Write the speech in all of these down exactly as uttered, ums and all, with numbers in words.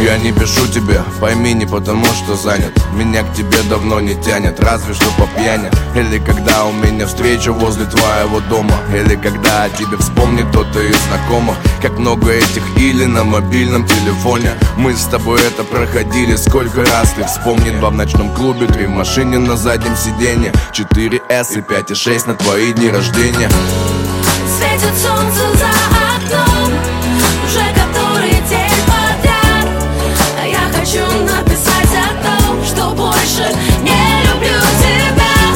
Я не пишу тебе, пойми, не потому что занят. Меня к тебе давно не тянет, разве что по пьяни. Или когда у меня встреча возле твоего дома. Или когда о тебе вспомнит кто-то из знакомых. Как много этих или на мобильном телефоне. Мы с тобой это проходили сколько раз. Ты вспомни: два в ночном клубе, три в машине на заднем сиденье, четыре эс и пять и шесть на твои дни рождения. Светит солнце за окном, уже который день подряд. А я хочу написать о том, что больше не люблю тебя.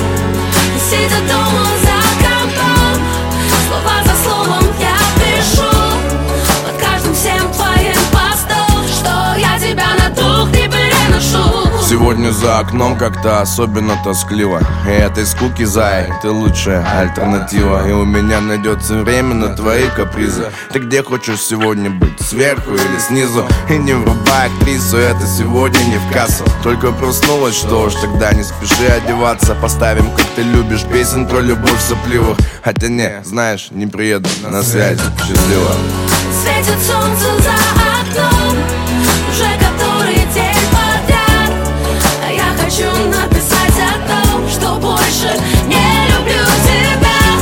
Сидя дома за компом, слова за словом я пишу под каждым всем твоим постом, что я тебя на дух не переношу. Сегодня за окном как-то особенно тоскливо. И этой скуки, зай, ты лучшая альтернатива. И у меня найдется время на твои капризы. Ты где хочешь сегодня быть, сверху или снизу? И не врубай актрису, это сегодня не в кассу. Только проснулась, что ж, тогда не спеши одеваться. Поставим, как ты любишь, песен про любовь сопливых. Хотя не, знаешь, не приеду на связь. Счастливо. Светит солнце за окном, уже который день подряд. А я хочу написать о том, что больше не люблю тебя.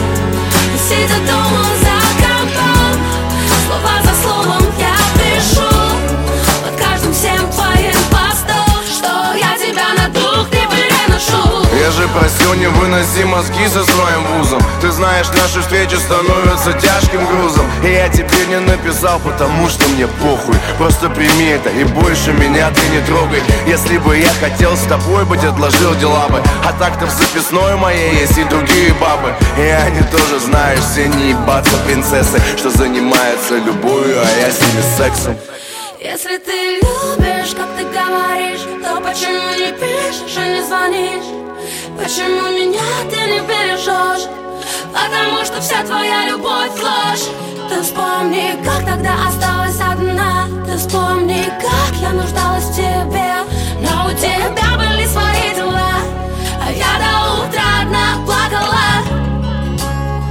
Сидя дома за компом, слова за словом я пишу под каждым всем твоим постом, что я тебя на дух не переношу. Я же просил не выноси мозги со своим вузом. Ты знаешь, наши встречи становятся тяжким грузом. И я тебе не написал, потому что мне похуй. Просто прими это и больше меня ты не трогай. Если бы я хотел с тобой быть, отложил дела бы. А так-то в записной моей есть и другие бабы. И они тоже, знаешь, все не ебаться принцессы, что занимаются любовью, а я с ними сексом. Если ты любишь, как ты говоришь, то почему не пишешь и не звонишь? Почему меня ты не бережешь? Потому что вся твоя любовь ложь. Ты вспомни, как тогда осталась одна. Ты вспомни, как я нуждалась в тебе. Но у тебя были свои дела, а я до утра одна плакала.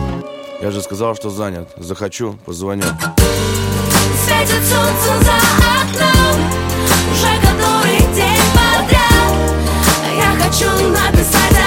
Я же сказал, что занят. Захочу, позвоню. Светит солнце за окном, уже который день подряд. А я хочу написать